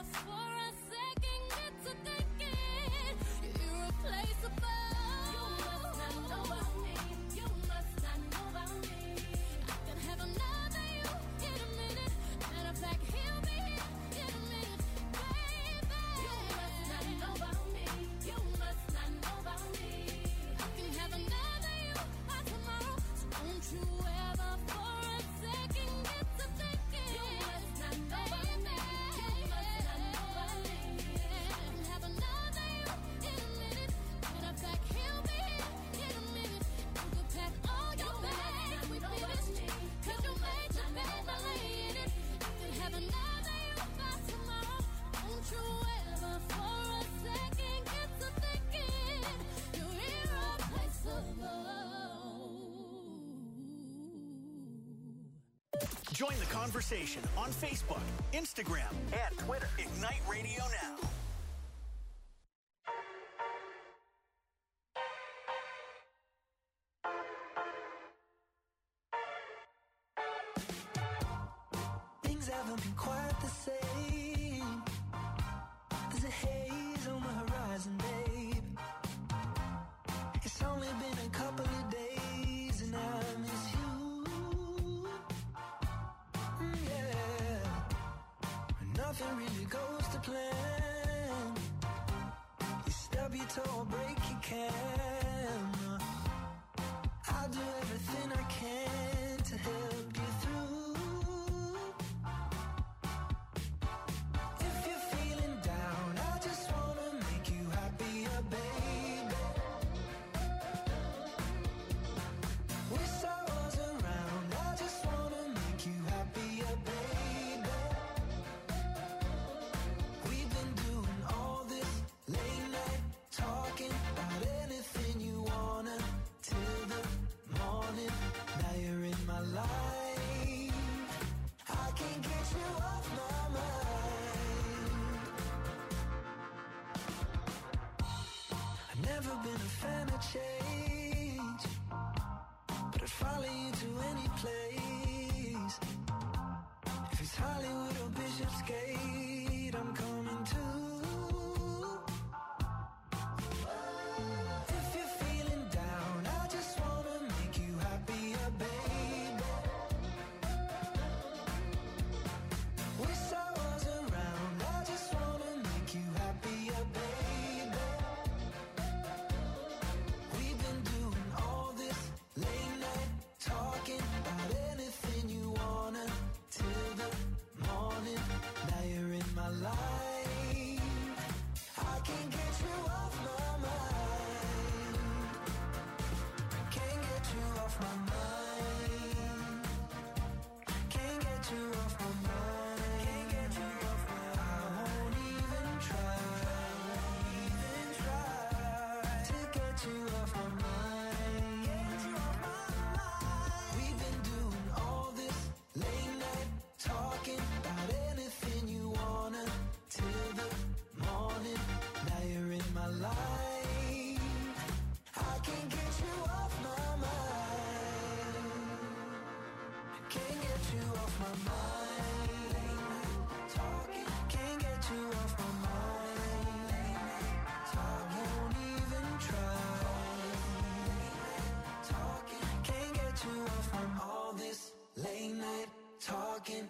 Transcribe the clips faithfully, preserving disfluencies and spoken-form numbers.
ever for a second get to thinking you're irreplaceable. You must not know about me. You must not know about me. I can have another you in a minute. Matter of fact, he'll be here in a minute, baby. You must not know about me. You must not know about me. I can have another you by tomorrow. So don't you ever for a second get to thinking you must not know about me. You must not know about me. I can have another you in a minute. Matter of fact, he'll be here in a minute. You can pack all your bags, we finished. Cause you made your bed, now lay in it. You can have another you by tomorrow. Don't you ever for a second get to thinking you're irreplaceable. Join the conversation on Facebook, Instagram, and Twitter. Ignite Radio Now. Things haven't been quite the same. There's a haze on the horizon, babe. It's only been a couple of days and I miss you. Mm, yeah. Nothing really goes to plan. You stub your toe or break your can. I'll do everything I can to help you through. If you're feeling down, I just wanna make you happier, baby. Wish I was around, I just wanna make you happier, baby. We've been doing all this late night talking about anything you wanna till the morning. Now you're in my life. I can't get you off my mind. I've never been a fan of change, but I'd follow you to any place. If it's Hollywood or Bishopsgate, I'm coming too. If you're feeling down, I just wanna make you happier, baby. Wish I was around, I just wanna make you happier, baby. We've been doing all this late night talking about anything you wanna till the morning. Now you're in my life. I can't get you off my mind. Can't get you off my mind. Can't get you off my mind. Can't get you off my mind. I won't even try. Even try to get you off my mind. Get you off my mind. We've been doing all this late night talking about anything you wanna till the morning. Now you're in my life. I can't get you off my mind. Can't get you off my mind. Talking, can't get you off my mind. I won't even try. Talking, can't get you off from all this late night talking.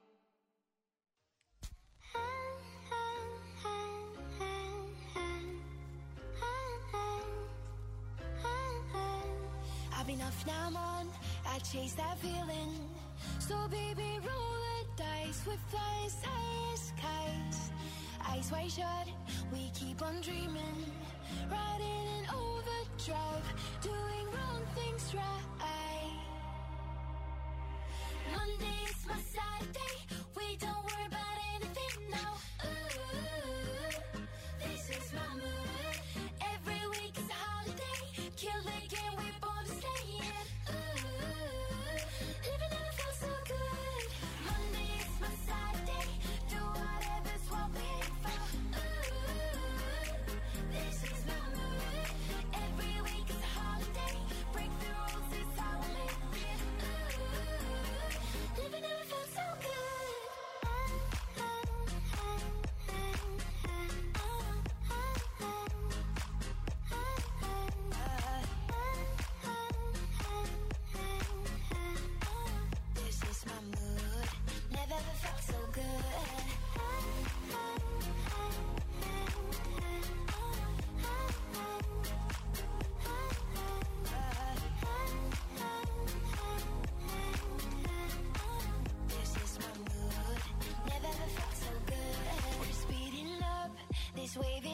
I've been off, now I'm on. I chase that feeling. So baby, roll the dice with flying high skies. Eyes wide shut, we keep on dreaming. Riding in overdrive, doing wrong things right. Monday's my Saturday. We don't worry about anything now. Ooh, this is my mood. Every week is a holiday. Kill the game, we're born to stay in. Ooh, living never felt so good. Monday is my Saturday. Do whatever's what we aim for. Ooh, this is my mood. Every week is a holiday. Break the rules, it's how we live it. Ooh, living never felt so good.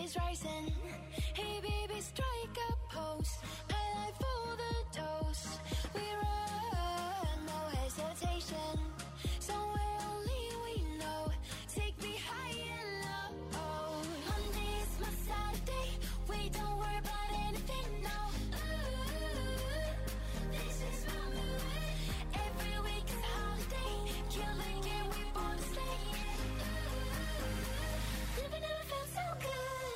is rising. Hey baby, strike a pose. I like for the dose. We run, no hesitation. Somewhere only we know. Take me high and low. Monday is my Saturday. We don't worry about anything now. Ooh, this is my mood. Every week is a holiday. Kill the game, we born to stay. Ooh, never, never felt so good.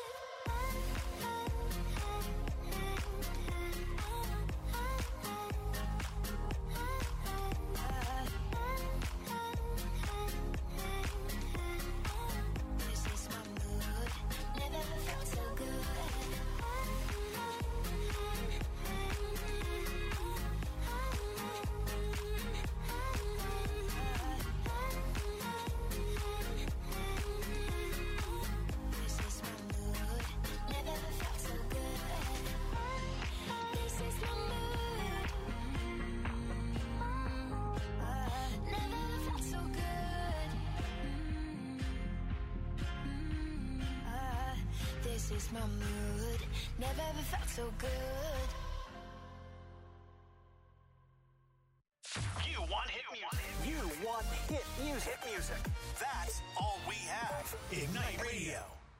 This is my mood. Never ever felt so good. This is my mood. Never ever felt so good. This is my mood. Never ever felt so good. This is my mood. Never ever felt so good. You want hit music. You want hit music. Hit music. That's all we have. Ignite Radio.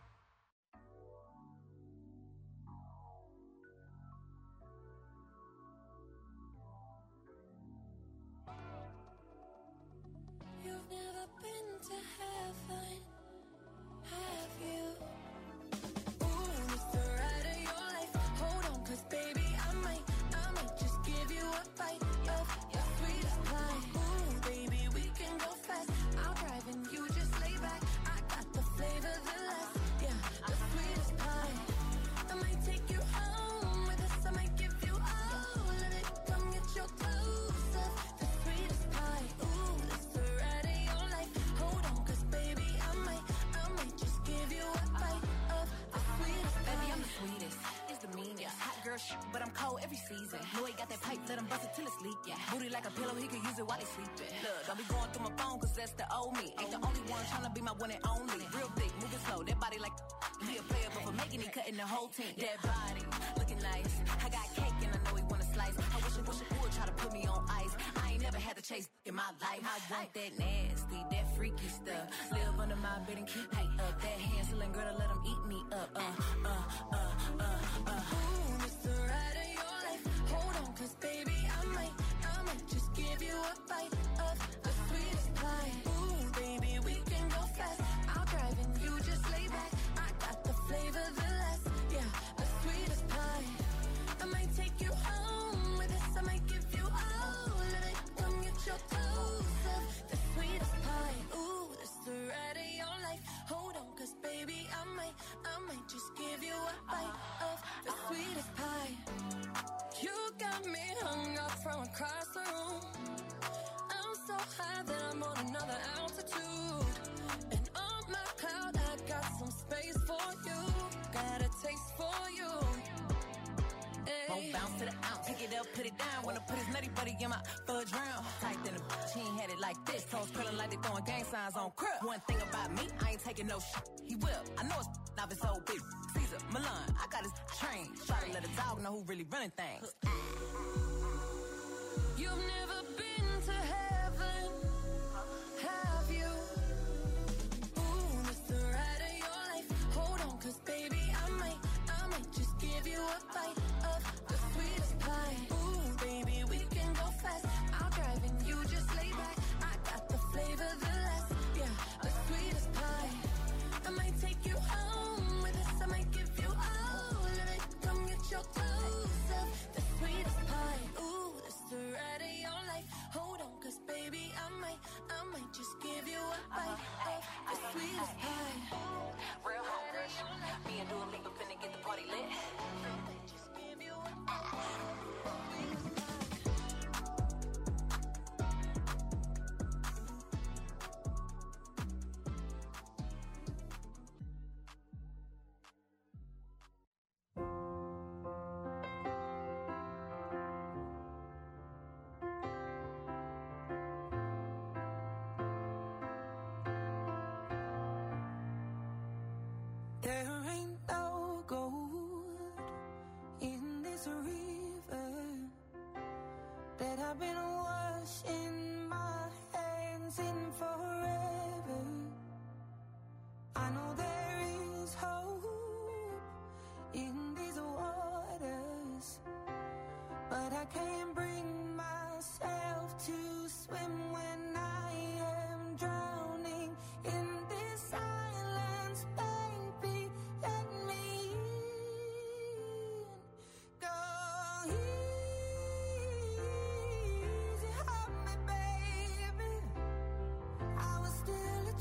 You've never been to heaven, have you? Ooh, it's the ride of your life. Hold on, cause baby, I might, I might just give you a bite of your sweetest pie. Ooh, baby, we can go fast. I'll drive and you just lay back. I got the flavor, the last, yeah, the sweetest pie. I might take you home with us. I might give you all of it. Come get your dose of the sweetest pie. Ooh, it's the ride of your life. Hold on, cause baby, I might, I might just give you a bite of the sweetest pie. Baby, I'm the sweetest. It's the meanest. Hot girl shit, but I'm cold every season. Know he got that pipe, let him bust it till it's leak. Yeah. Booty like a pillow, he can use it while he sleeping. Look, don't be going through my phone, cause that's the old me. Ain't the only one tryna be my one and only. Real thick, moving slow, that body like he a player, but for making it, cutting the whole team. That body, looking nice. I got cake and I know he wanna slice. I wish it, wish it would try to put me on ice. I ain't never had to chase in my life. I want that nasty, that freaky stuff. Live under my bed and keep me up. That Hansel and Gretel, let him eat me up. Uh, uh, uh, uh, uh. Ooh, it's the ride of your life. Hold on, cause baby, I might, I might just give you a bite of the sweetest pie. Ooh, baby, we can go fast. I'll drive and you just lay back. I got the flavor, the last, yeah, the sweetest pie. I might take you home with us. I might give you all of it. Come get your dose of the sweetest pie. Ooh, it's the ride of your life. Hold on, cause baby, I might, I might just give you a bite of the sweetest pie. You got me hung up from across the room. I'm so high that I'm on another altitude. And on my cloud, I got some space for you. Got a taste for you. Won't bounce to the ounce. Pick it up, put it down. Wanna put his nutty buddy in my fudge round. Tight than a bitch, he ain't had it like this. Toes curling like they throwing gang signs on crib. One thing about me, I ain't taking no shit. He will. I know it's not his old bitch. Caesar, Milan, I got his train. Try to let a dog know who really running things. You've never been to heaven, have you? Ooh, it's the ride of your life. Hold on, cause baby, I might, I might just give you a bite of the sweetest pie. Ooh, baby, we can go fast. I'll drive and you just lay back. I got the flavor, the last, yeah, the sweetest pie. I might take you home with us. I might give you all of it. Come get your dose of the sweetest pie. Ooh, it's the ride of your life. Hold on, cause baby, I might,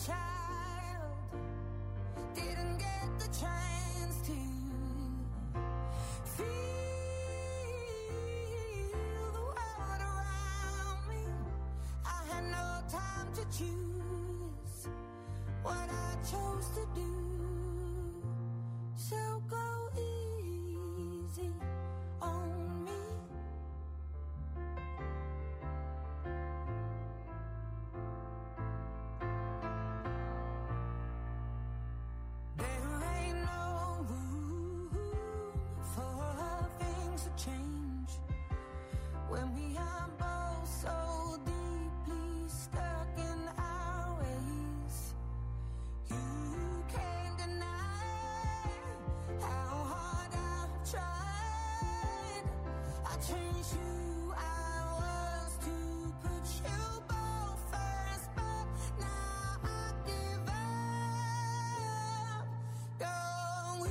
child, didn't get the chance to feel the world around me. I had no time to choose what I chose to do. So go easy on me. There ain't no room for things to change when we are both so deeply stuck in our ways. You can't deny how hard I've tried. I changed who I was to put you both first, but now I give up. Go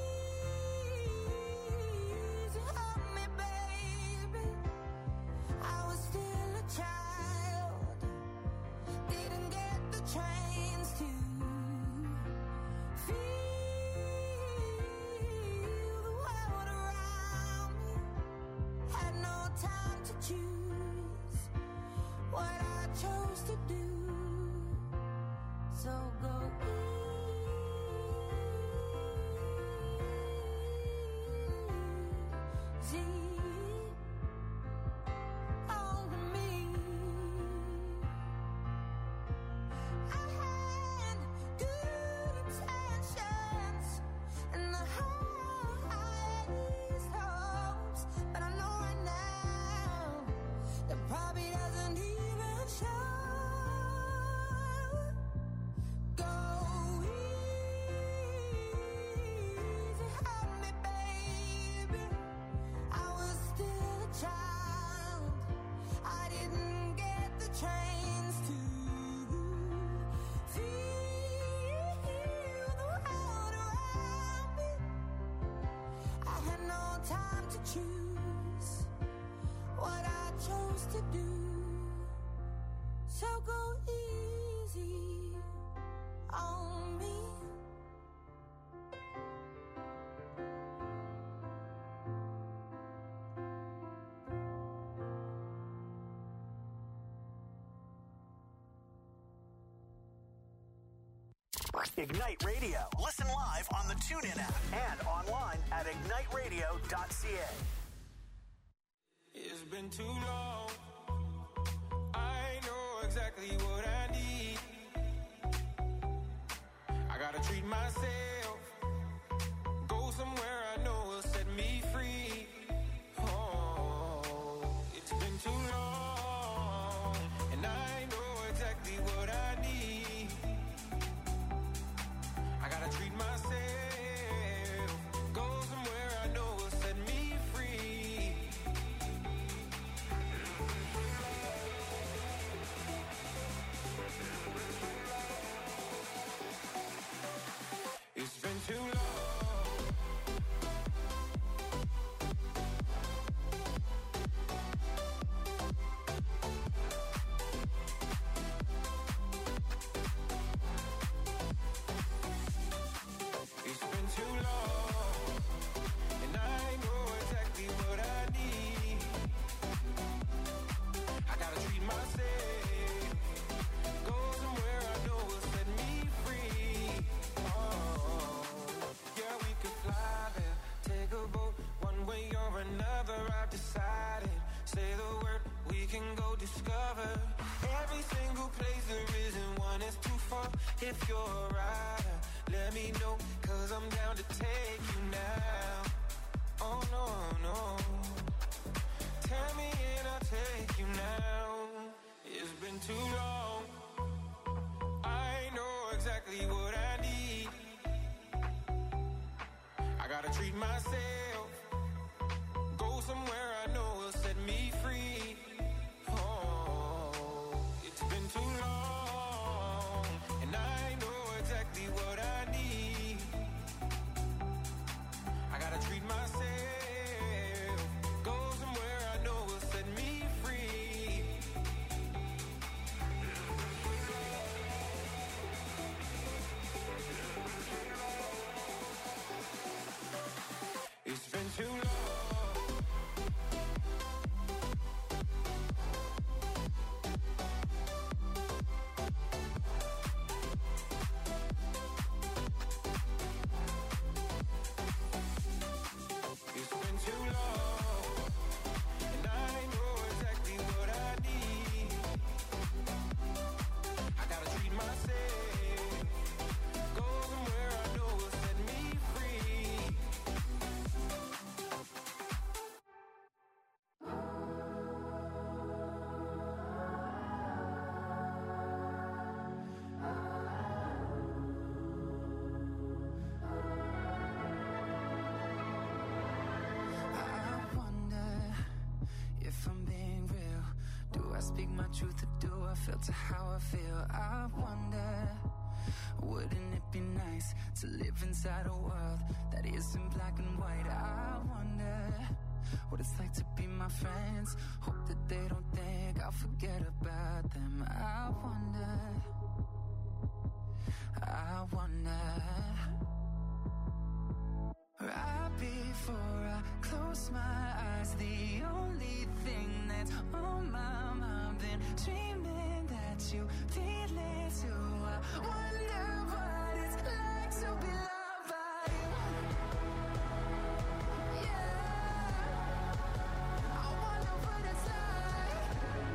easy on me, baby. I was still a child, didn't get the chance to feel the world around me. Had no time to choose what I chose to do. So go easy on me. I had good intentions and the highest hopes, but I know right now that probably doesn't even show. Go easy on me, baby. I was still a child, I didn't get the chance to feel the world around me. I had no time to choose what I chose to do. So go easy on me. Ignite Radio. Listen live on the TuneIn app and online at ignite radio dot c a. It's been too long. I know exactly what I need. I gotta treat myself. Go somewhere I know will set me free. Oh, it's been too long. And I know exactly what I need. I gotta treat myself. Go somewhere I know will set me free. It's been too long. It's been too long, and I know exactly what I need. I gotta treat myself. Go somewhere I know will set me free. Oh, yeah, we could fly there, take a boat, one way or another. I've decided. Say the word, we can go discover every single place there isn't one is too far. If you're a rider, let me know, cause I'm down to take you now. Oh no, no. Tell me and I'll take you now. It's been too long. I know exactly what I need. I gotta treat myself. Go somewhere I know will set me free. Oh, it's been too long, and I know exactly what I need. I gotta treat myself. Go somewhere I know will set me free. speak my truth or do I filter how I feel? I wonder, wouldn't it be nice to live inside a world that isn't black and white? I wonder what it's like to be my friends. Hope that they don't think I'll forget about them. I wonder, I wonder. Right before I close my eyes, the only thing that's on my mind, been dreaming that you feel it too. I wonder what it's like to be loved by you. Yeah, I wonder what it's like.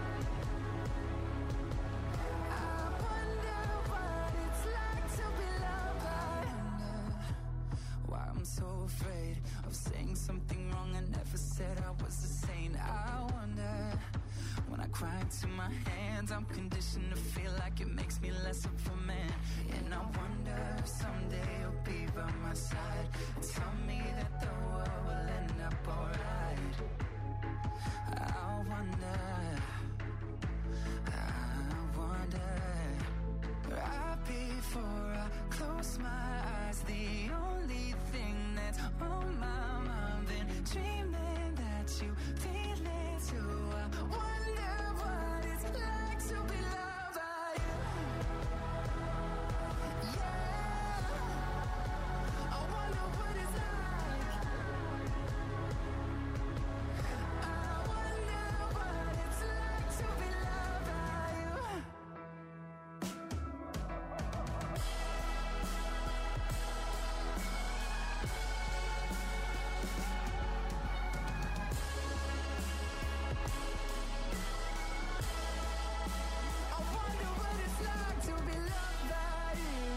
I wonder what it's like to be loved by you. Why I'm so afraid of saying something wrong. I never said I was a saint. I wonder, when I cry into my hands, I'm conditioned to feel like it makes me less of a man. And I wonder if someday you'll be by my side and tell me that the world will end up alright. I wonder, I wonder. Right before I close my eyes, the only thing that's on my mind, been dreaming that you feel it too. I wonder what it's like to be loved by you. Yeah, I wonder what it's like. I wonder what it's like to be loved by you. I wonder what it's like to be loved by you.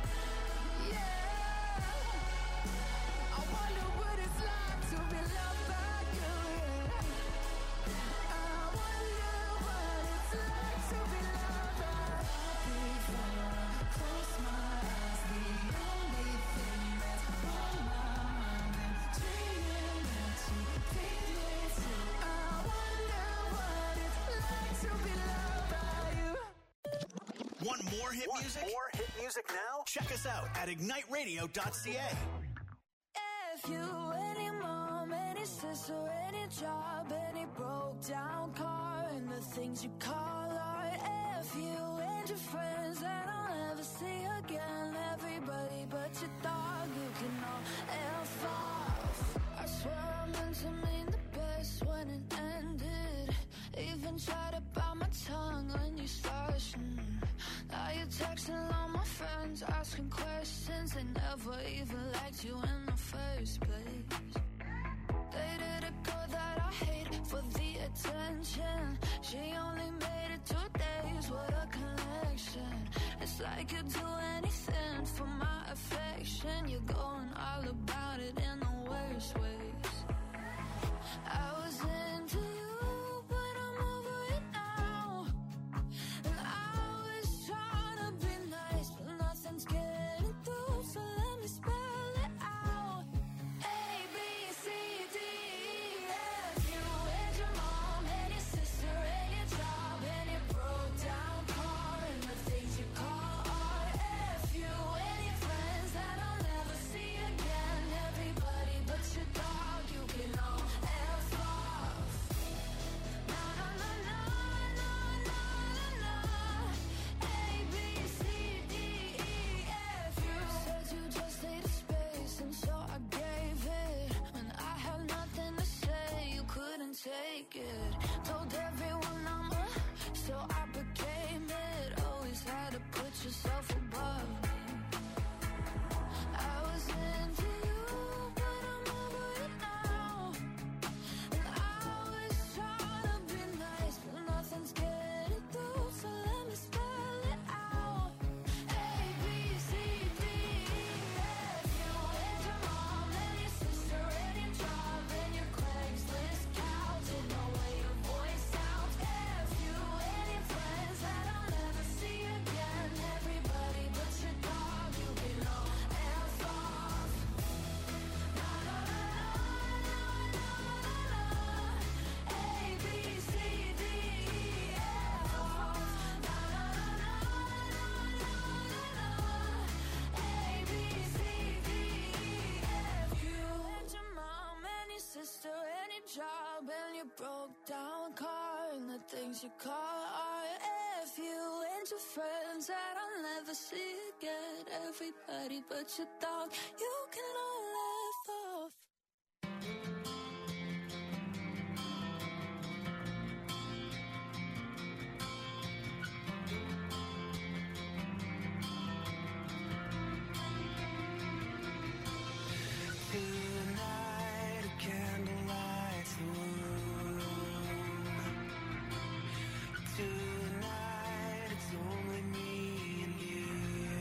Yeah, I wonder what it's like to be loved by you. Yeah, I wonder what it's like to be loved by you. Before I close my eyes, the only thing that's on my mind, and dreaming that you feel it too. I wonder what it's like to be loved by you. Want more hit Want music? more hit music now? Check us out at ignite radio dot c a. If you, any mom, any sister, any job, any broke down car, and the things you call art. If you and your friends that I'll never see again, everybody but your dog, you can all F off. I swear I meant to mean the best when it ended. Even tried to bite my tongue when you started. Mm. Now you're texting all my friends, asking questions. They never even liked you in the first place. Dated a girl that I hate for the attention. She only made it two days, what a connection. It's like you'd do anything for my affection. You're going all about it in the worst ways. I was into you, but I'm over it now. And I was trying to be nice, but nothing's getting through, so let me spell it out. A, B, C, D, E, F. You and your mom and your sister and your job and your broke down car and the things you call art. F you and your friends that I'll never see your broke down car and the things you call art. If you and your friends that I'll never see again, everybody but your dog, you can all laugh off. Tonight, a candlelight's the room. Tonight, it's only me and you.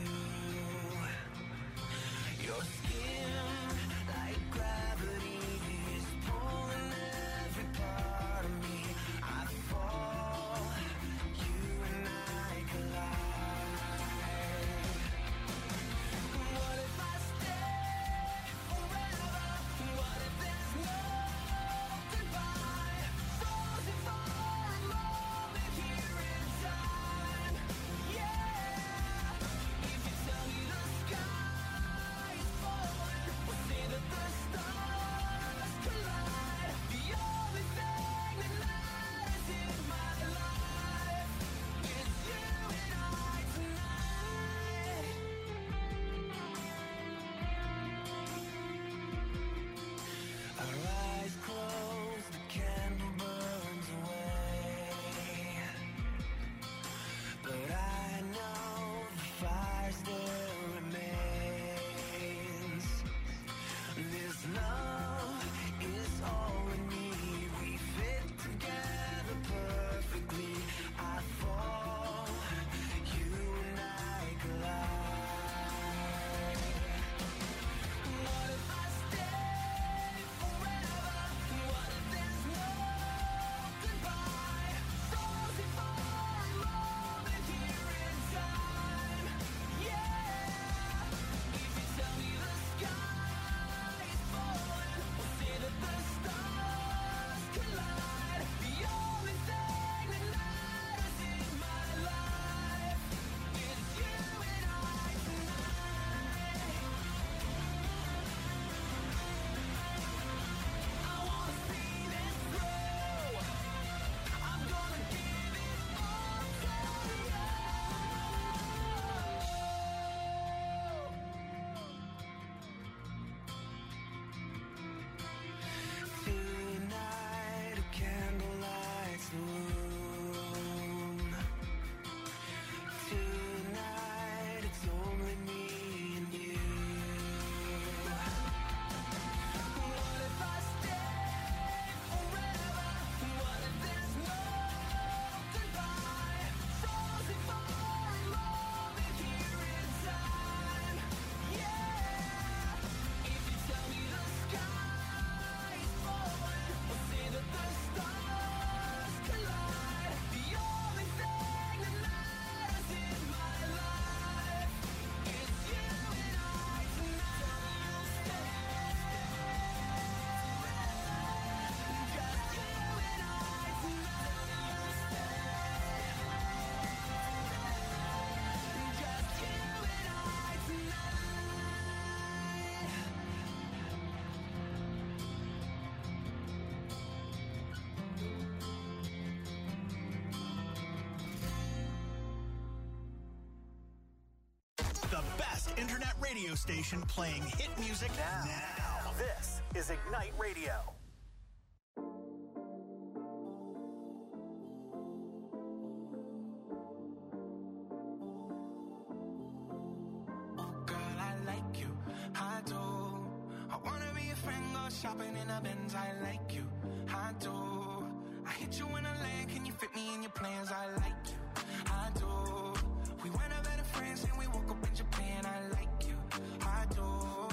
Your skin, like gravity, is pulling every part of me. I fall, you and I collide. What if I stay forever? What if there's no goodbye? Frozen for a moment here in time. Yeah. If you tell me the sky is falling, we'll see that the stars collide. The only thing that matters in my life is you and I tonight. Our eyes closed, the candle burns away. But I know the fire still remains. This love is all we need. We fit together perfectly. I fall, you and I collide. What if I stay forever? What if there's no goodbye? Frozen for a moment here in time. Yeah. If you tell me the sky is falling, we'll see that the stars collide. The only thing that matters in my life is you and I tonight. I wanna see this through. I'm gonna give it all to you. Tonight, a candlelight's the room. Tonight, it's only me and you. What if I stay forever? What if there's no goodbye? Frozen for a moment here in time. Yeah. If you tell me the sky is falling, we'll see that the stars collide. The only thing that matters in my life is you and I tonight. Just you and I tonight. Just you and I The best internet radio station playing hit music now. now. This is Ignite Radio. Girl, I like you, I do. I wanna be a friend, go shopping in a Benz. I like you, I do. I hit you in a land, can you fit me in your plans? I like you, I do. We went over to France and we woke up in Japan. I like you, I do.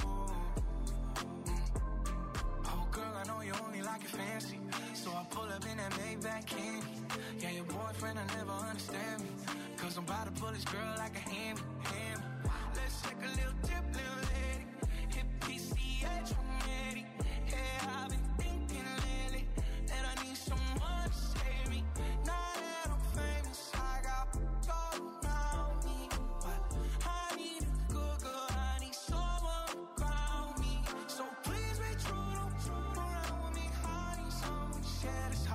Mm. Oh girl, I know you only like it fancy, so I pull up in that Maybach candy. Yeah, your boyfriend will never understand me, cause I'm about to pull this girl like a hammy, hammy. Let's take a little dip, little lady. Hit P C H, I'm ready. Yeah, I've been thinking lately that I need someone to save me. Now that I'm famous, I got gold around me, but I need a good girl. I need someone to ground me. So please be true, don't true around with me. I need someone to share this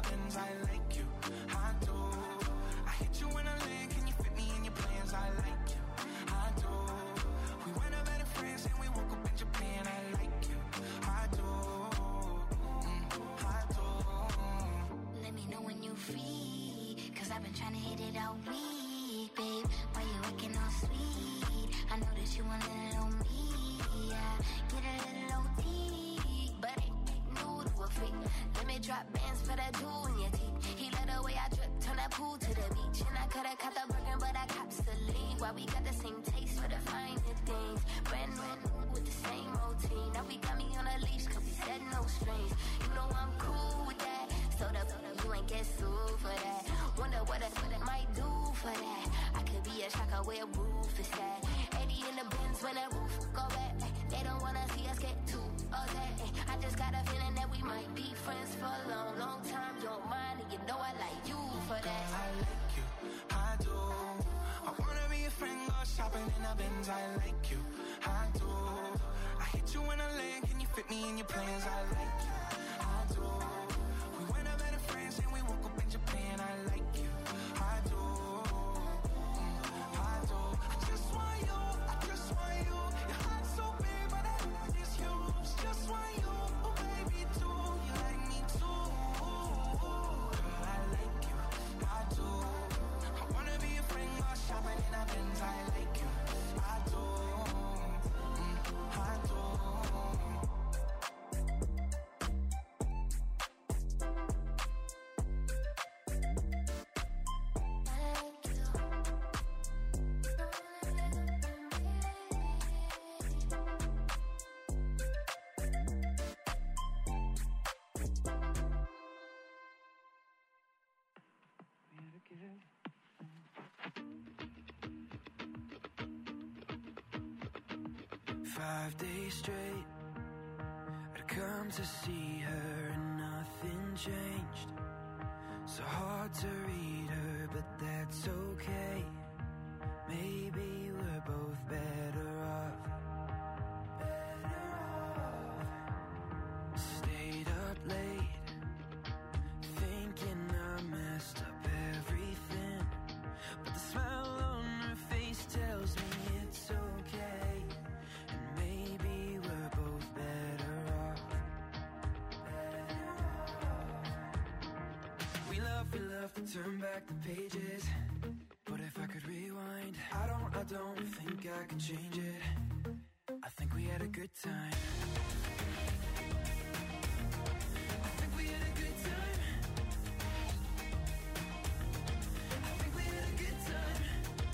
a Benz, I like you, I do. I hit you in a lane, can you fit me in your plans? I like you, I do. We went up better friends and we woke up in Japan, I like you, I do, mm, I do. Let me know when you free, cause I've been trying to hit it all week, babe. Why you acting all sweet? I know that you want a little on me, yeah. Get a little O T, but ain't new to a freak. Let me drop bands for that jewel in your teeth. He let the way I drip, turn that pool to the beach. And I coulda caught the Birkin, but I cops the lead. Why we got the same taste for the finer things. Brand new with the same routine. Now we got me on a leash, cause we said no strings. You know I'm cool with that. So the you ain't get sued for that. Wonder what I might do for that. I could be a shocker where roof is at. eighty in the bins when that roof go back. They don't wanna see us get too upset. I just got a feeling that we might be friends for a long, long time. You don't mind, and you know I like you for that. I like you, I do. I wanna be a friend, go shopping in a Benz, I like you, I do. I hit you in a lane, can you fit me in your plans? I like you, I do. We went up better friends and we woke up in Japan, I like you, I do, mm, I do. I just want you, I just want you. Your heart's so big, but that is huge. Just want you, oh baby, too. You like me too, girl, I like you, I do. I wanna be a friend, go shopping in a Benz, I like you, I do, mm, I do. Five days straight, I'd come to see her and nothing changed. So hard to read her, but that's okay. Maybe we're both better off. Better off. Stayed up late, thinking I messed up everything. But the smile on her face tells me it's okay. Maybe we're both better off. Better off. We love, we love to turn back the pages. But if I could rewind, I don't, I don't think I can change it. I think we had a good time. I think we had a good time. I think we had a good time.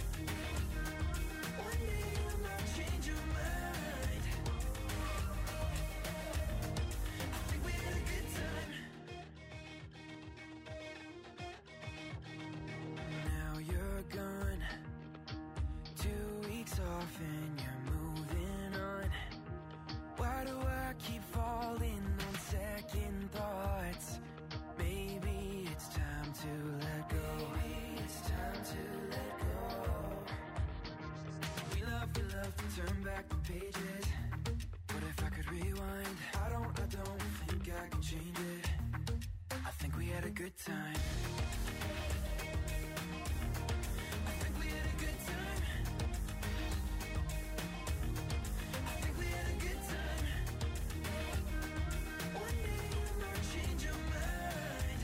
One day you might change your mind. I think we had a good time. Now you're gone, two weeks off and you're moving on. Why do I keep falling on second thoughts? Maybe it's time to let go. Maybe it's time to let go. We love, we love to turn back the pages. But if I could rewind, I don't, I don't think I can change it. I think we had a good time. I think we had a good time. I think we had a good time. One day you might change your mind.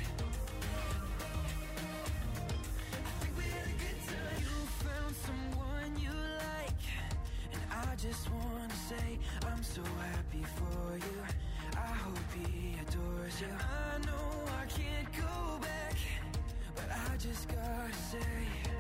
I think we had a good time. You found someone you like, and I just wanna say I'm so happy for you. I hope he adores you. I know I can't go back, but I just gotta say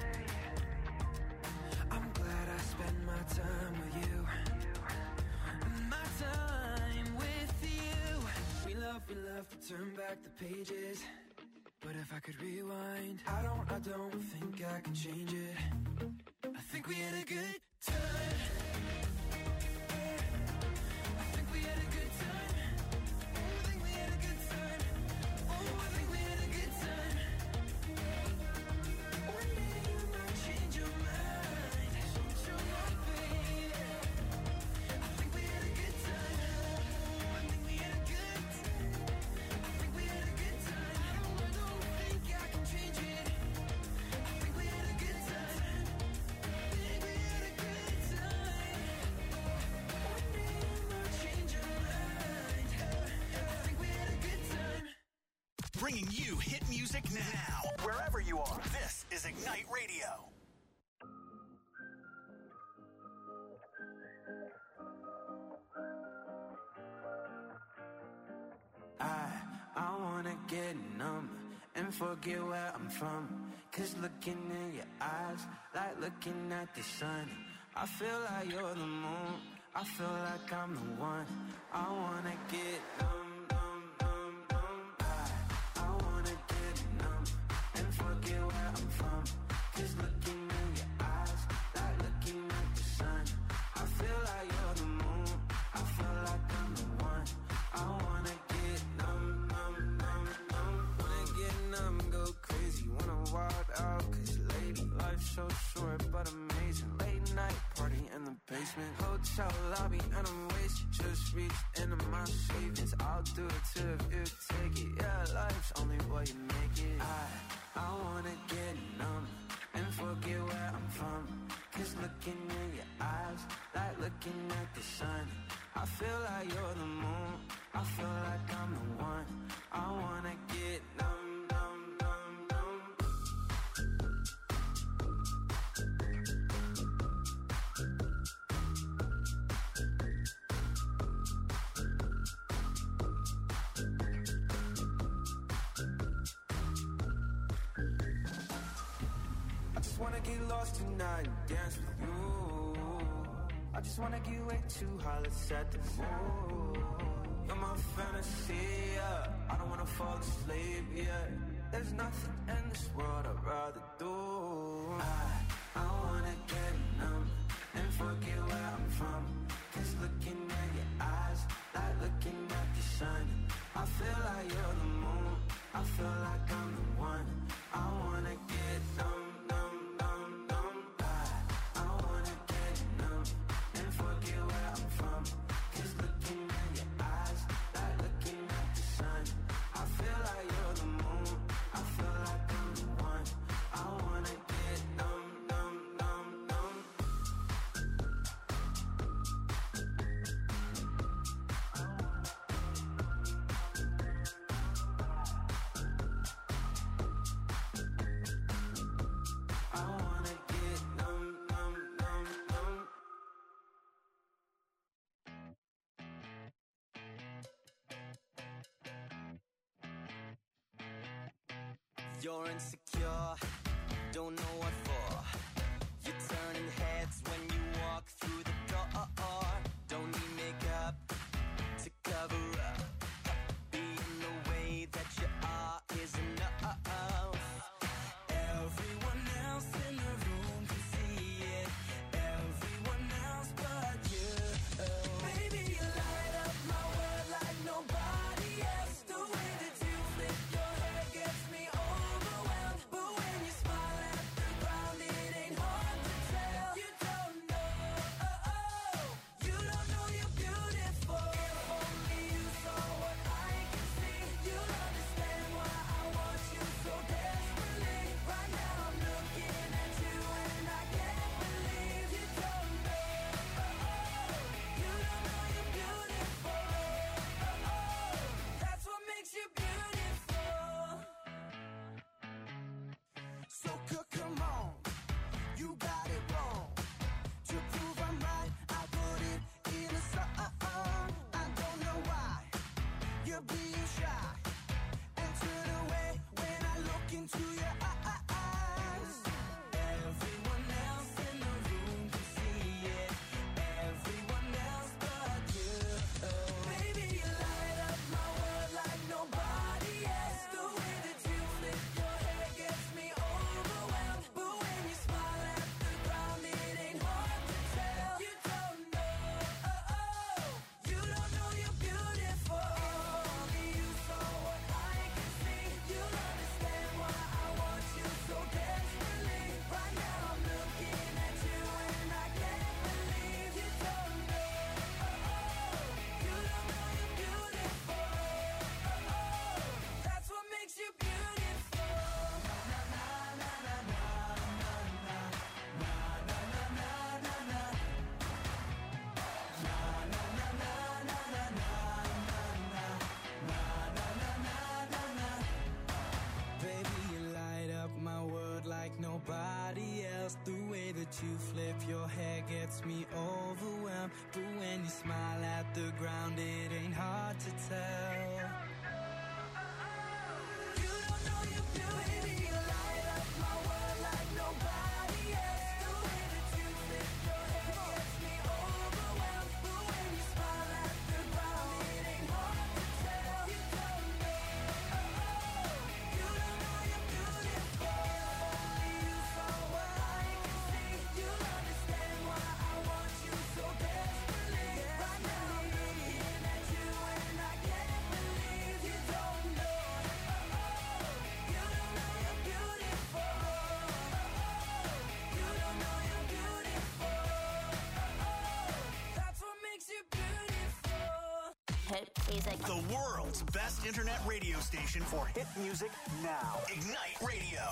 I'm glad I spent my time with you. My time with you. We love, we love to turn back the pages. But if I could rewind, I don't, I don't think I can change it. I think we had a good time. I think we had a good time. Oh, I think we had a good time. Oh, I think we had a good time. One day you might change your mind. Change your mind, baby. I think we had a good time. I think we had a good time. I think we had a good time. I don't wanna bringing you hit music now. Wherever you are, this is Ignite Radio. I, I wanna get numb and forget where I'm from. Cause looking in your eyes, like looking at the sun. I feel like you're the moon, I feel like I'm the one. I wanna get numb, numb, numb, numb. I, I wanna get numb and forget where I'm from. Cause looking in your eyes, like looking at the sun. I feel like you're the moon, I feel like I'm the one. I wanna get numb, numb, numb, numb. Wanna get numb, go crazy, wanna wild out. Cause lady, life's so short but amazing. Late night party in the basement, hotel lobby and I'm wasted. Just reached into my savings, I'll do it too if you take it. Yeah, life's only what you make it. I, I wanna get numb and forget where I'm from. Cause looking in your eyes, like looking at the sun. I feel like you're the moon, I feel like I'm the one. I wanna get numb, numb, numb, numb. I just wanna get lost tonight and dance with you. I just wanna get way too high, let's set the mood. You're my fantasy, yeah. I don't wanna fall asleep, yeah. There's nothing in this world I'd rather do. I, I wanna get numb and forget where I'm from. Cause looking at your eyes, like looking at the sun. I feel like you're the moon, I feel like I'm the one. I wanna get numb, numb, numb, numb. I, I wanna get numb and forget where I'm from. Cause looking at your eyes, like looking at the sun. I feel like you're the moon, I feel like I'm the one. I wanna get numb, numb, numb, numb. I wanna get numb, numb, numb, numb. You're insecure, don't know what for. You're turning heads when you walk through the door. Don't need makeup to cover up. Being the way that you are is enough. Everyone else in the room can see it. Everyone else but you. Baby, you light up my world like nobody else. The way that you flip your hair gets me overwhelmed. But when you smile at the crowd, but when you smile at the ground, it ain't hard to tell. You don't know your beauty, you light up my world like nobody else. The way that you flip your hair gets me overwhelmed, but when you smile at the ground, it ain't hard to tell. You don't know, oh, oh. You don't know you're beautiful. Only you saw what I can see. You'll understand why I want you so desperately. Right now I'm looking at you and I can't believe you don't know. Oh, oh. You don't know you're beautiful. Oh, oh. You don't know you're beautiful. Oh, oh. That's what makes you beautiful. Hit music. The world's best internet radio station for hit music now. Ignite Radio.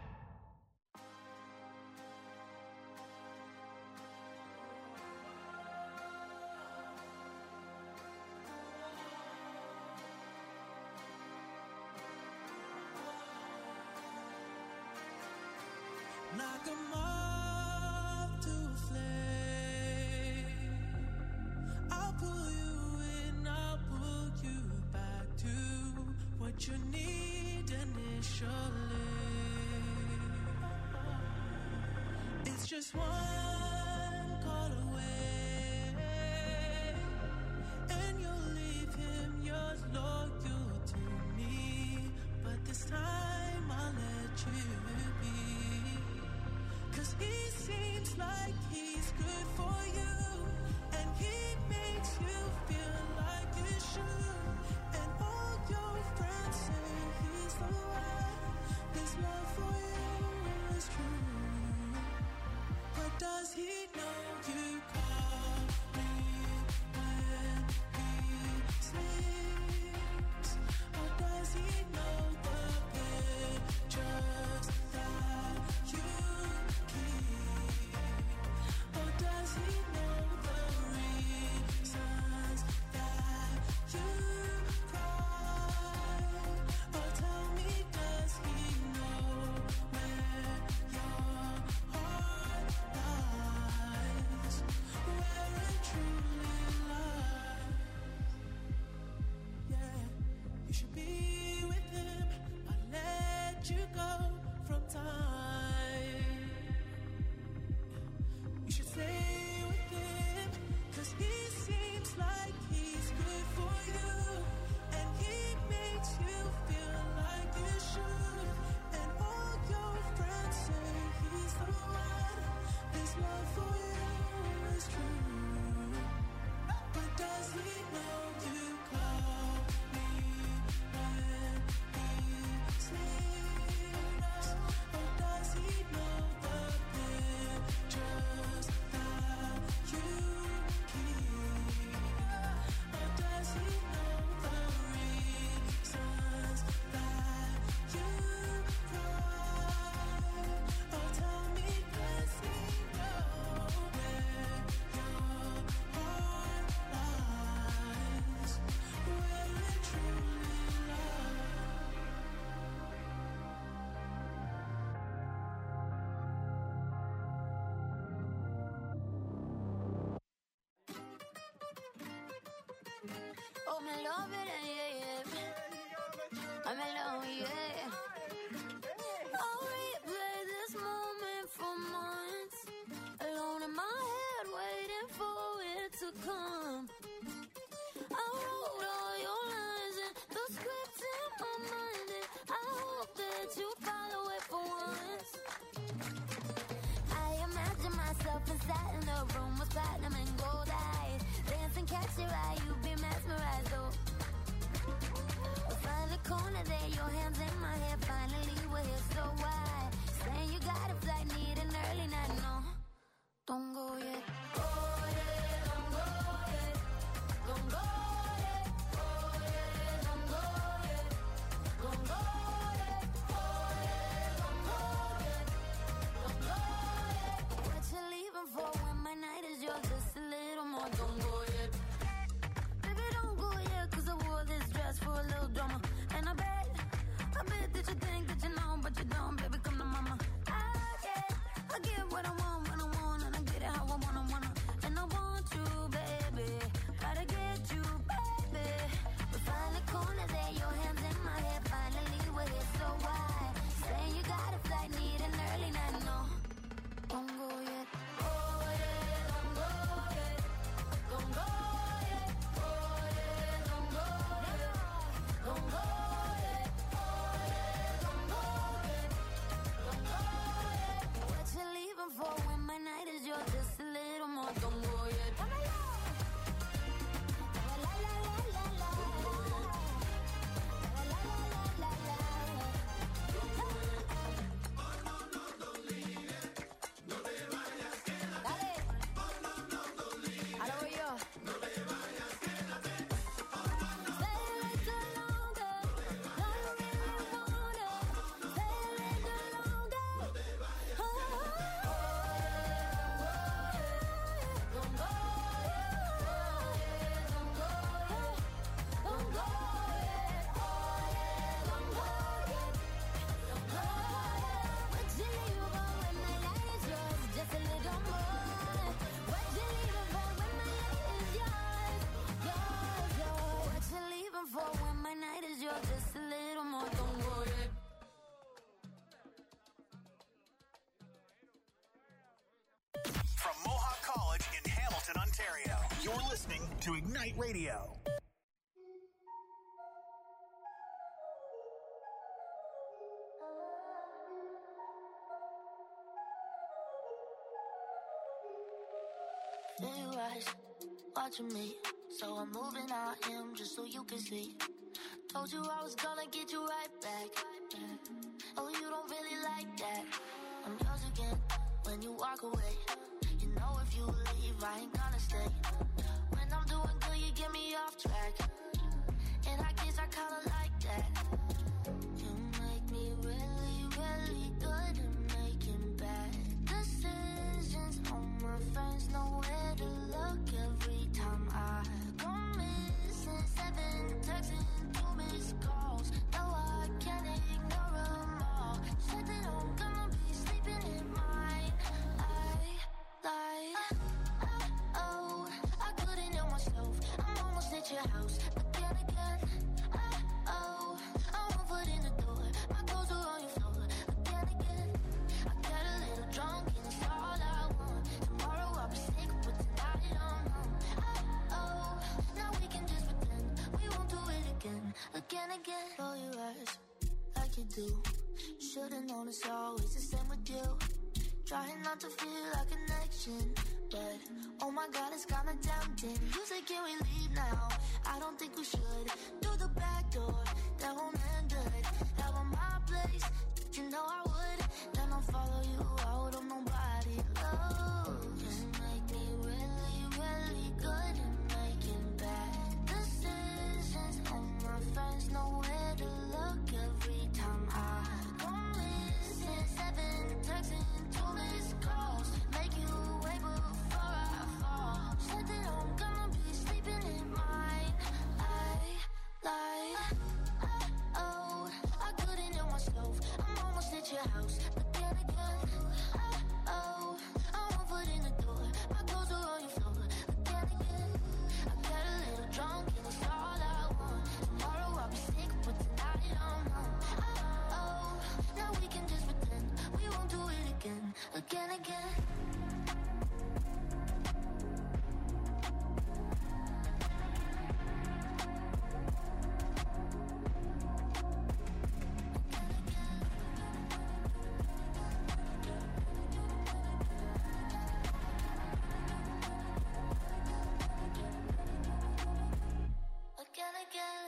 Knock 'em off to a flame. I'll pull you in, I'll pull you back to what you need initially. It's just one call away, and you'll leave him yours loyal to me. But this time I'll let you be. 'Cause he seems like he's good for you, and he makes you feel like you should. And all your friends say he's the one. His love for you is true. But does he know you call me when he sleeps? Or does he know the pictures that you keep? Or does he know the reasons that you cry? Or tell me, does he know where your heart lies? Where it truly lies? Yeah, you should be with him. I'll let you go from time. You should stay with him, 'cause he seems like he's good for you, and he makes you feel like you should. And all your friends say he's the one. His love for you is true. But does he know you call me when he sleeps? Or does he know the pictures that you keep? Or does he know the reasons that you cry? Or tell me, does he know where your heart lies? Where it truly lies? Oh, me love it, yeah, yeah. I'm alone, yeah. I'll replay this moment for months. Alone in my head, waiting for it to come. I wrote all your lines and the script in my mind, and I hope that you follow it for once. I imagine myself inside in the room with platinum and gold eyes. Dancing, catch your eye, you be mesmerized, oh. Find the corner there, your hands in my hair. Finally, we're here, so why? Saying you got a flight, need an early night, no. Don't go yet. Go yet, don't go yet. Don't go yet. Go yet, don't go yet. Don't go yet. Go yet, don't go yet. Don't go yet. What you leaving for when my night is yours? Just a little more. Don't go yet. Baby, don't go yet, 'cause I wore this dress for a little drama. And I bet, I bet listening to Ignite Radio. Feel your eyes watching me, so I'm moving out him just so you can see. Told you I was gonna get you right back. Oh, you don't really like that. I'm yours again when you walk away. You know if you leave, I ain't gonna stay. When I'm doing good, you get me off track. And I guess I kinda like that. You make me really, really good at making bad decisions. All my friends know where to look every time I go missing. Seven texts and two missed calls. No, I can't ignore them all. Said that I'm gonna be sleeping in mine. I like, oh, I couldn't help myself. I'm almost at your house, but then again, oh, I'm one foot in the door. My clothes are on your floor, but then again, I got a little drunk and it's all I want. Tomorrow I'll be sick, but tonight I'm home. Oh, now we can just pretend we won't do it again, again, again. Roll your eyes like you do. Should've known it's always the same with you. Trying not to feel a connection, but oh my God, it's kinda tempting. You say, can we leave now? I don't think we should. Through the back door, that won't end good. Have on my place, you know I would. Then I'll follow you out of nobody love. You make me really, really good at making bad decisions. All my friends know where to look every time I go missing. Seven texts and two missed calls. Make you wait before I fall. Said that I'm gonna be sleeping in mine. I like, oh, I couldn't help myself. I'm almost at your house, but then again, oh, I'm one foot in the door. My clothes are on your floor, but then again, I got a little drunk and it's all I want. Tomorrow I'll be sick, but tonight I'm home. Oh, now we can just pretend we won't do it again, again, again. Again, again.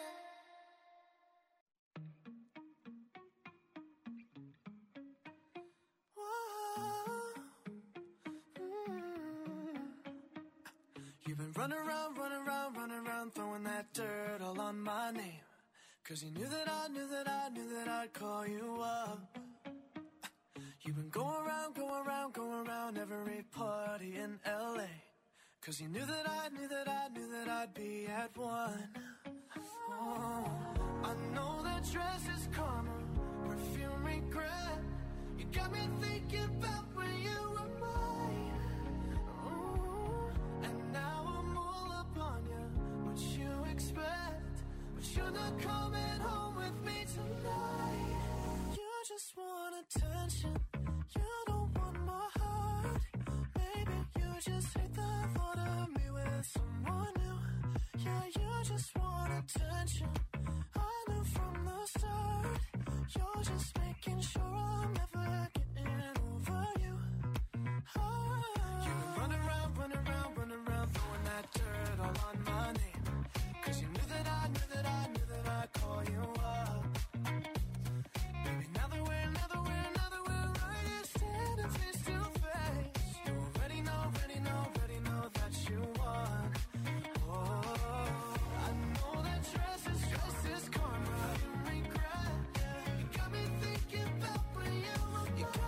You've been running around, running around, running around, throwing that dirt all on my name. Cause you knew that I knew that I knew that I'd call you up. You've been going around, going around, going around every party in L A. Cause you knew that I knew that I knew that I'd be at one. Oh, I know that dress is karma, perfume regret. You got me thinking about when you were mine. Ooh, and now I'm all up on you. What you expect? But you're not coming home with me tonight. You just want attention. You don't want my heart. Maybe you just hate the thought of me with someone new. Yeah, you just want attention. I knew from the start. You're just making sure I'm never getting over you. Oh. You were running around, running around, running around, throwing that dirt all on my name. Cause you knew that I knew that I knew that I'd call you up. Baby, now that we're, now that we're, now that we're right here standing face to face. You already know, already know, already know that you won. Oh, I know that dress is, dress is karma, you regret. You got me thinking about when you, you got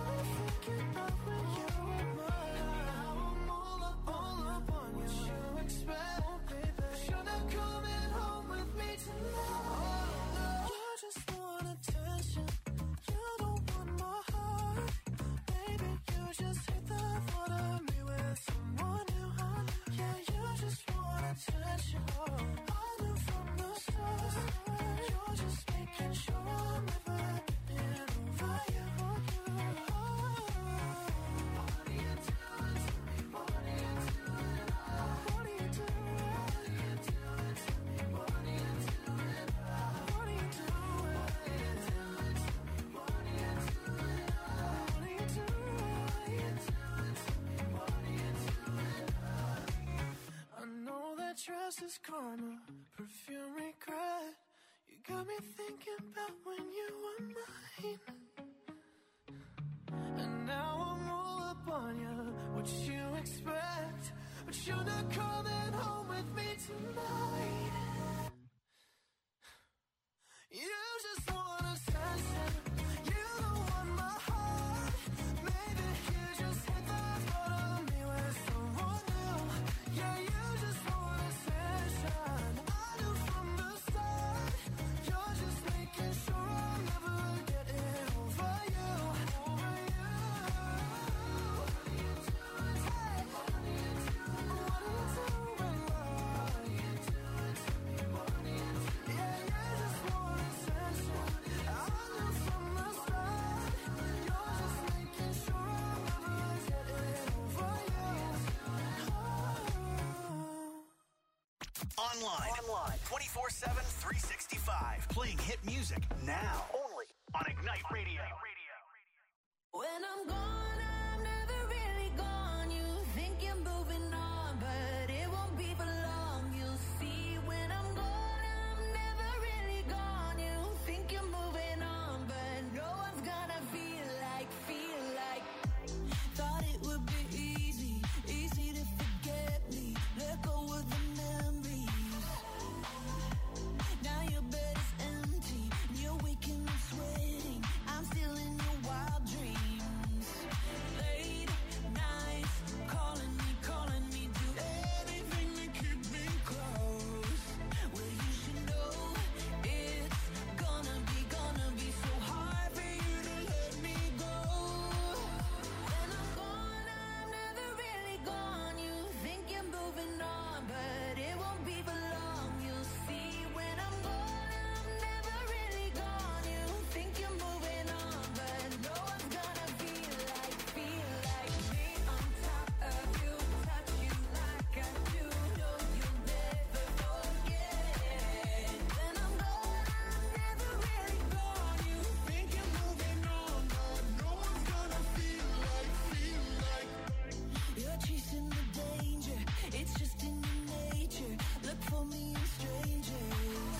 trust is karma, perfume regret. You got me thinking about when you were mine. And now I'm all up on you, what you expect. But you're not coming home with me tonight. You just want attention, you don't want my heart. Maybe you just hit the thought of me with someone new. Yeah, you just want attention, I knew from the start. You're just making sure I'm never getting over you. Over you. What are you doing? Hey, what are you doing? What are you doing? What are you doing to me? What are you doing? Yeah, you just want attention, I knew from the start. You're just making sure I'm never getting over you. Oh. Online. Online. twenty-four seven, three sixty-five. Playing hit music now. Only on Ignite Radio. When I'm gone, I'm never really gone. You think you're moving on, but it won't be for long. You'll see when I'm gone, I'm never really gone. You think you're moving on, but no one's gonna feel like, feel like. Thought it would be easy, easy to forget me. Let go of the memories. Now your bed is empty, and you're waking up sweating. I'm still in your wild dreams. Late nights, calling me, calling me, do anything to keep me close. Well, you should know it's gonna be, gonna be so hard for you to let me go. When I'm gone, I'm never really gone. You think you're moving on, but it won't be for long. You'll see when I'm gone, I'm never really gone. You think you're moving on, but no one's gonna feel like, feel like me on top of you, touch you like I do. No, you'll never forget. When I'm gone, I'm never really gone. You think you're moving on, but no one's gonna feel like, feel like. You're chasing the danger, it's just in your nature. Look for me in strangers.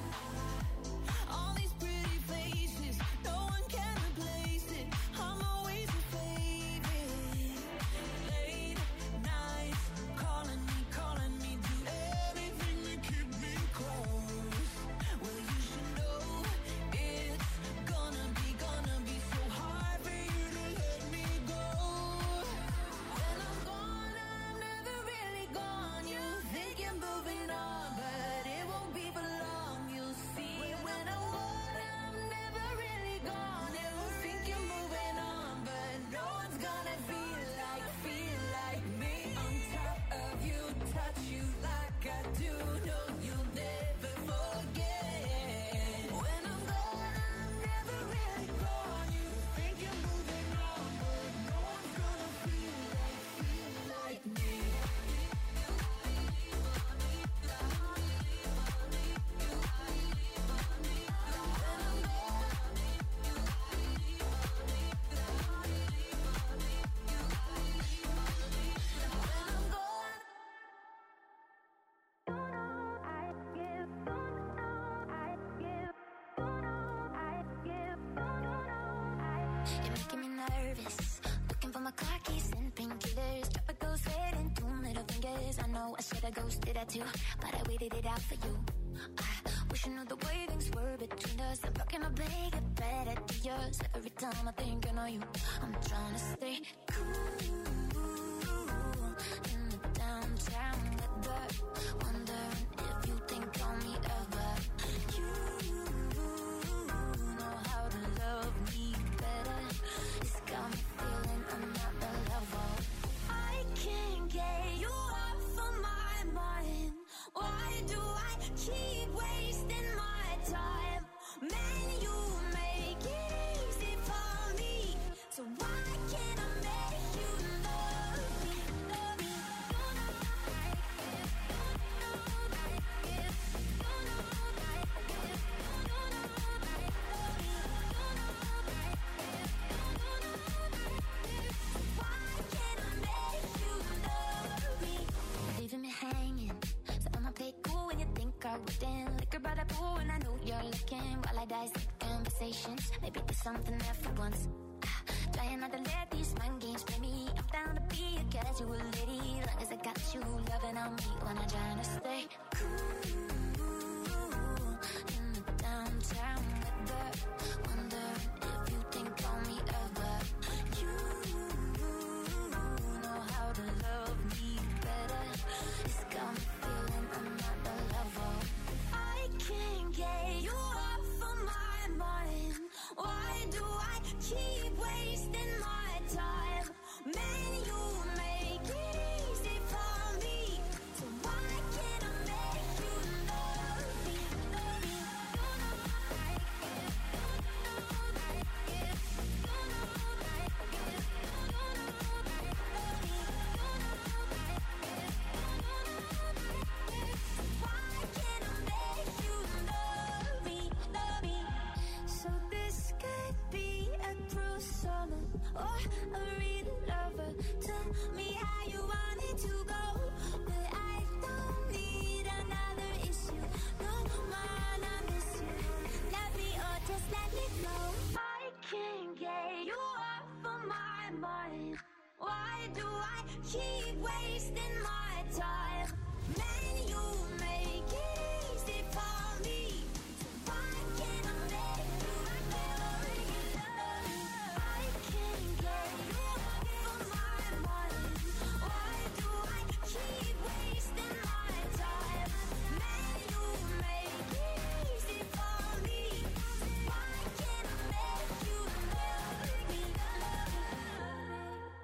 All these pretty faces, no one can replace it. I'm always your favorite. Late nights, calling me, calling me, do anything to keep me close. Well, you should know it's gonna be, gonna be so hard for you to let me go. When I'm gone, I'm never really gone. You think you're moving on, but it won't be for long. You'll see when I'm gone, I'm never really gone. You think you're moving on, but no one's gonna feel like, feel like me on top of you, touch you like I do. No, you'll never forget. When I'm gone, I'm never really gone. You think you're moving on, but no one's gonna feel like, feel like me. You're making me nervous. Looking for my car keys and painkillers. Drop a ghost head and two middle fingers. I know I should have ghosted that too, but I waited it out for you. I wish you knew the way things were between us. I'm rocking a big better to yours. Every time I think I know you, I'm trying to stay cool in the downtown weather. Wondering if you think on me ever. You know how to love me better. It's got me feeling I'm not the level. I can't get you off of my mind. Why do I keep wasting my time? Man, you make it easy for me. So why can't I make you love me, love me? Don't know I side eyes, conversations. Maybe there's something there for once. Trying not to let these mind games play me. I'm down to be a casual lady, long as I got you loving on me when I'm trying to stay cool in the downtown weather. Wondering if you think on me ever. You know how to love me better. It's got me feeling another level. I can't get you off of my mind. Why do I keep wasting my time? Man, you make it easy for me. So why can't I make you love me? Love me. You know I like it. You know I like it. You know I like it. You know I like it. Love me. You know I like it. You know I like it. So why can't I make you love me? Love me. So this could be a cruel summer or a real lover. Tell me how you want it to go, but I don't need another issue. No man, I miss you. Love me or just let me go. I can't get you off of my mind. Why do I keep wasting my time? Man, you make it easy for me. So why can't I make you love me? I can't get you off of my mind. Why do I keep wasting my time? Man, you make it easy for me. So why can't I make you love me? Love me.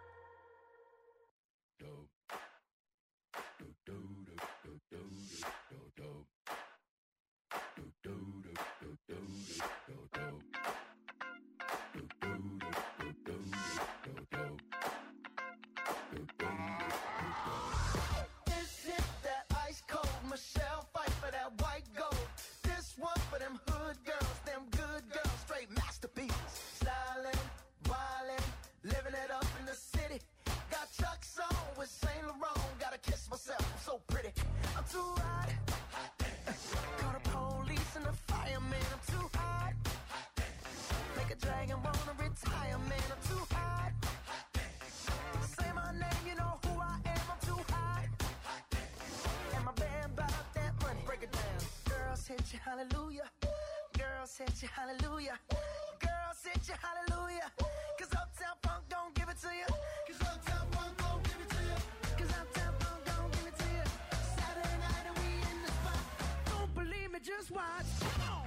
This hit that ice cold Michelle fight for that white gold. This one for them hood girls, them good girls, straight masterpieces. Styling, wildin', living it up in the city. Got Chuck's on with Saint Laurent. Gotta kiss myself, I'm so pretty. I'm too hot. Call the police and the fireman. I'm too hot. Make a dragon wanna retire, man. I'm too hot. Say my name, you know who I am. I'm too hot. And my band bought that money. Break it down. Girls hit you, hallelujah. Girls hit you, hallelujah. Girls hit you, hallelujah. Cause Uptown Funk don't give it to you. Cause Uptown Funk don't give it to you. Cause Uptown Funk don't give it to you. Saturday night and we in the spot. Don't believe me, just watch. Come on.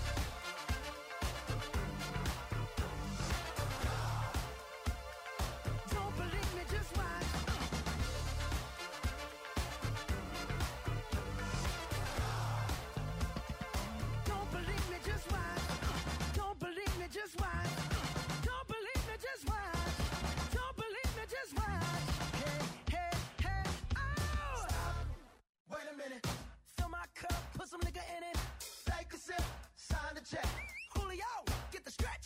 Don't believe me, just watch. Don't believe me, just watch. Don't believe me, just watch.